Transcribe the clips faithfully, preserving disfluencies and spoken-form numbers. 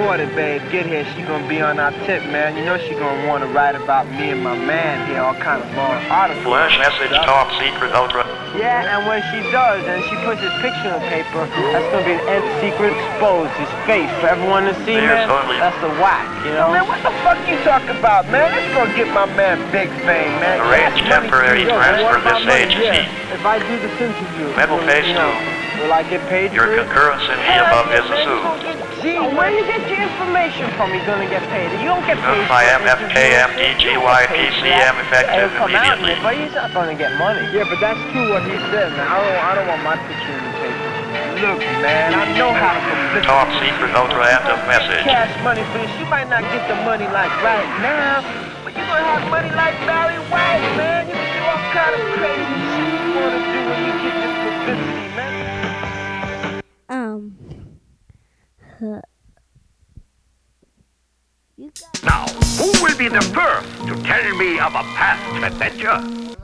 reporter, babe, get here. She gonna be on our tip, man. You know she gonna wanna write about me and my man here, all kind of long articles. Flash message top secret ultra. Yeah, and when she does, and she puts his picture on paper, that's gonna be the end secret exposed, his face for everyone to see, There's man. only- That's the whack, you know? Man, what the fuck you talking about, man? Let's go get my man big fame, man. Arrange Yeah, money temporary too. Yo, transfer what about this money? agency. Yeah. If I do this interview, Metal will, face you know, two. will I get paid Your for it? concurrence in the above is assumed. Gee, where you get your information from? You're gonna get paid. You don't get paid. I am F K M D G Y P C M effective It'll come out in immediately. it, but he's not gonna get money. Yeah, but that's true what he said, man. I don't, I don't want my picture in the paper. Look, man, I know how to publicity. Top secret ultra end of message. Cash money for this. You might not get the money like right now, but you're gonna have money like Barry White, man. You can do all kind of crazy shit you wanna do when you get this publicity, man. Um. Huh. You got Now, who will be the first to tell me of a past adventure?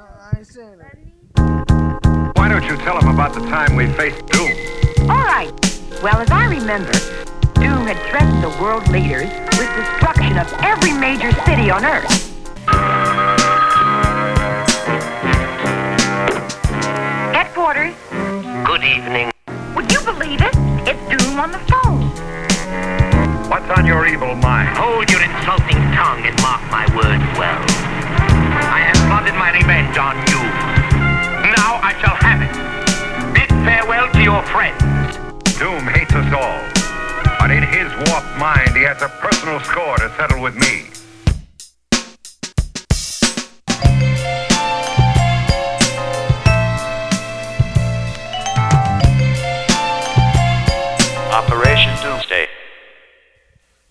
Why don't you tell him about the time we faced Doom? All right. Well, as I remember, Doom had threatened the world leaders with destruction of every major city on Earth. Headquarters. Good evening. Would you believe it? It's Doom on the phone. What's on your evil mind? Hold your insulting tongue and mark my words well. I have plotted my revenge on you. Now I shall have it. Bid farewell to your friends. Doom hates us all. But in his warped mind, he has a personal score to settle with me. Operation Doomsday.